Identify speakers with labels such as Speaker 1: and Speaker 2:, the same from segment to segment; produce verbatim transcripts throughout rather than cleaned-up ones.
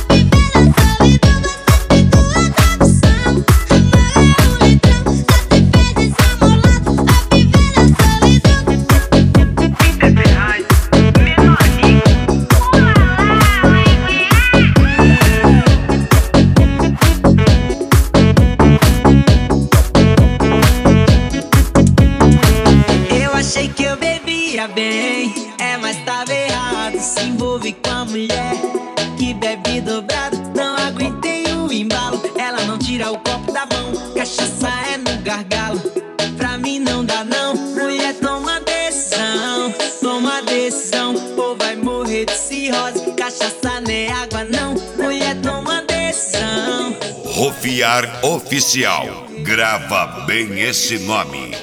Speaker 1: Bem, é, mas tava errado. Se envolve com a mulher que bebe dobrado. Não aguentei o embalo. Ela não tira o copo da mão. Cachaça é no gargalo. Pra mim não dá não. Mulher, toma decisão. Toma decisão, ou vai morrer de cirrose. Cachaça não é água não. Mulher, toma decisão.
Speaker 2: Rofiar Oficial. Grava bem esse nome.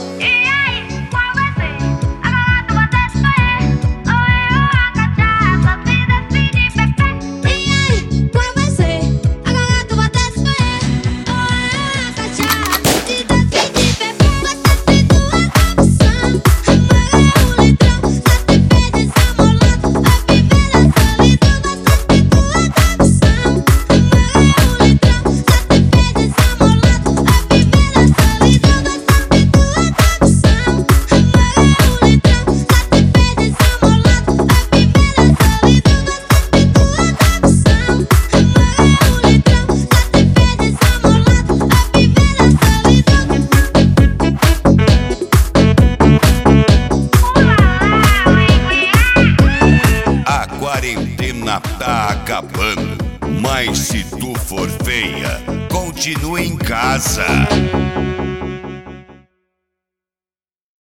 Speaker 2: Tá acabando, mas se tu for feia, continua em casa.